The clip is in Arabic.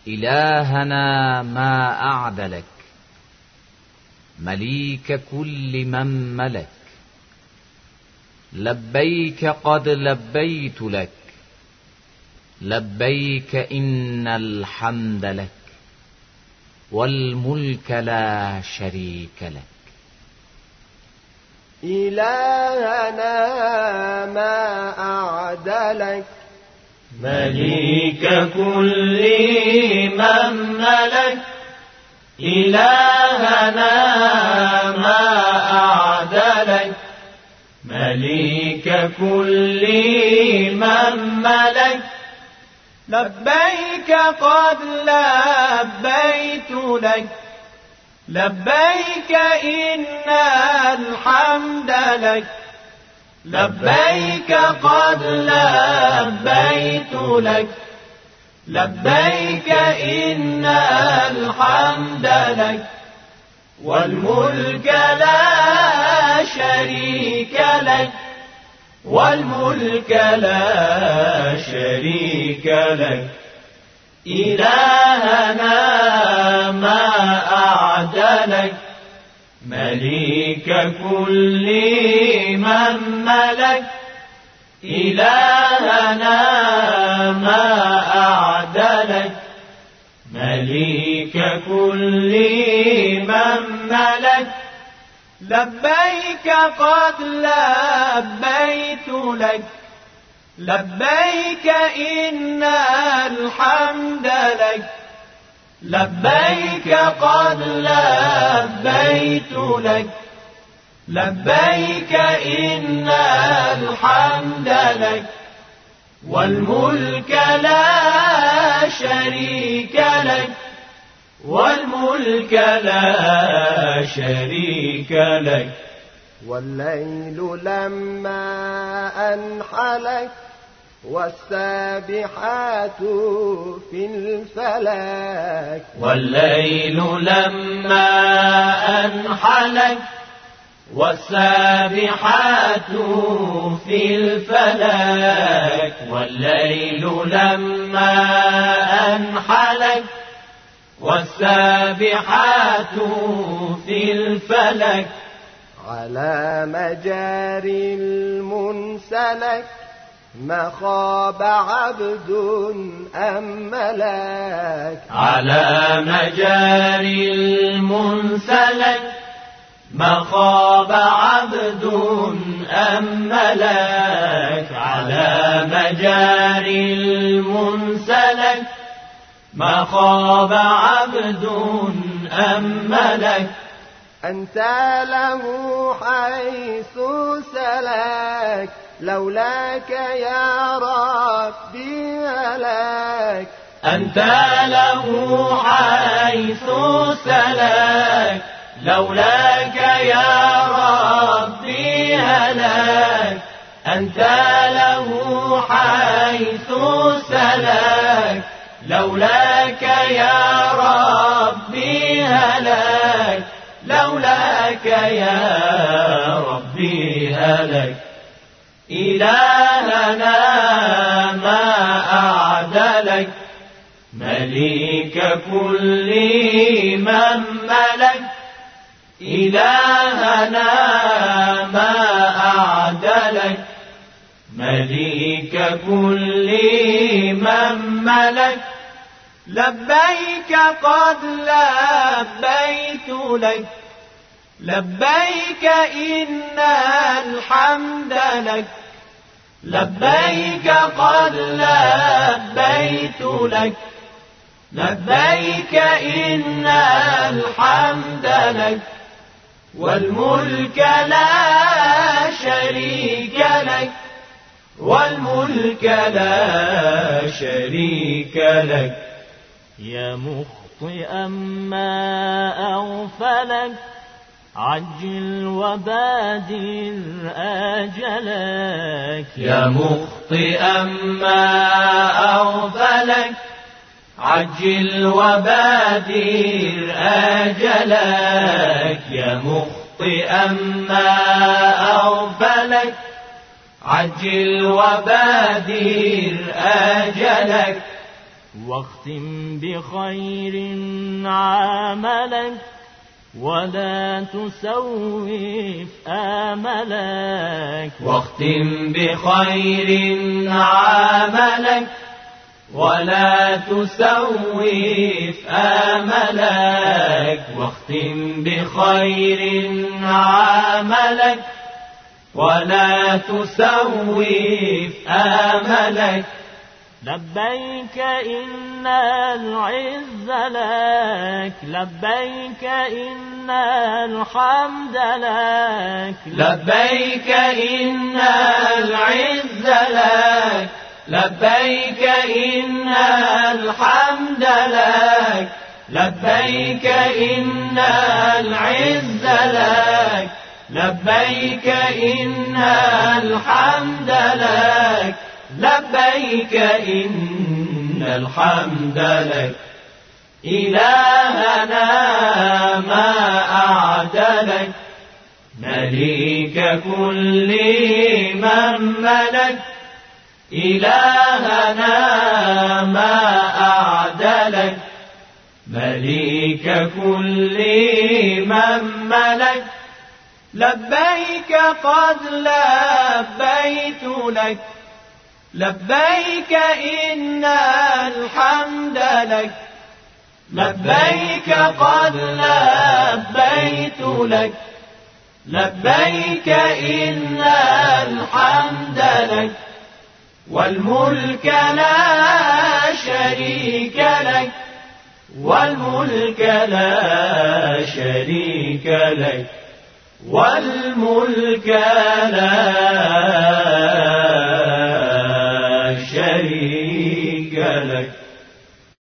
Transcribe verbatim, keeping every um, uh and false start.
إلهنا ما أعدلك، مليك كل من ملك. لبيك قد لبيت لك، لبيك إن الحمد لك، والملك لا شريك لك. إلهنا ما أعدلك، مليك كل من ملك. إلهنا ما أعدلك، مليك كل من ملك. لبيك قد لبيت لك، لبيك إن الحمد لك. لبيك قد لبيت لك، لبيك إن الحمد لك، والملك لا شريك لك، والملك لا شريك لك. إلهنا ما أعدلك، مليك كل من ملك. إلهنا ما أعدلك، مليك كل من ملك. لبيك قد لبيت لك، لبيك إن الحمد لك. لبيك قد لبيت لك، لبيك إن الحمد لك، والملك لا شريك لك، والملك لا شريك لك. والليل لما أنحلك، والسابحات في الفلك. والليل لما أنحلك، والسابحات في الفلك. والليل لما أنحلك، والسابحات في الفلك. على مجاري المنسلك، ما خاب عبد أم ملك. على مجاري المنسلك، ما خاب عبد أم ملك. على مجاري المنسلك، ما خاب عبد أم ملك. أنت له حيث سلك، لولاك يا ربي هلك. أنت له حيث سلك، لولاك يا ربي هلك. أنت له حيث سلك، لولاك يا ربي هلك. لولاك يا ربي هلك. إلهنا ما أعدلك، مليك كل من ملك. إلهنا ما أعدلك، مليك كل من ملك. لبيك قد لبيت لك، لبيك إن الحمد لك. لبيك قد لبيت لك، لبيك إن الحمد لك، والملك لا شريك لك، والملك لا شريك لك. يا مخطئا ما أغفلك، عجل وبادر آجلك. يا مخطئا ما أغفلك، عجل وبادر آجلك. يا مخطئا ما أغفلك، عجل وبادر آجلك. واختم بخير عملك ولا تسوف آملك. واختم بخير عملك ولا تسوف آملك. واختم بخير عملك ولا تسوف آملك. لبيك إن العز لك، لبيك إن الحمد لك. لبيك إن العز لك، لبيك إن الحمد لك. لبيك إن العز لك، لبيك إن الحمد لك. لبيك إن الحمد لك. إلهنا ما أعدلك، مليك كل من ملك. إلهنا ما أعدلك، مليك كل من ملك. لبيك قد لبيت لك، لبيك إن الحمد لك. لبيك قد لبيت لك، لبيك إن الحمد لك. والملك لا شريك لك، والملك لا شريك لك. والملك لا